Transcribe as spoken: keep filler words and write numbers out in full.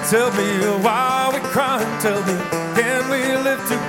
Tell me why we crying. Tell me, can we live together?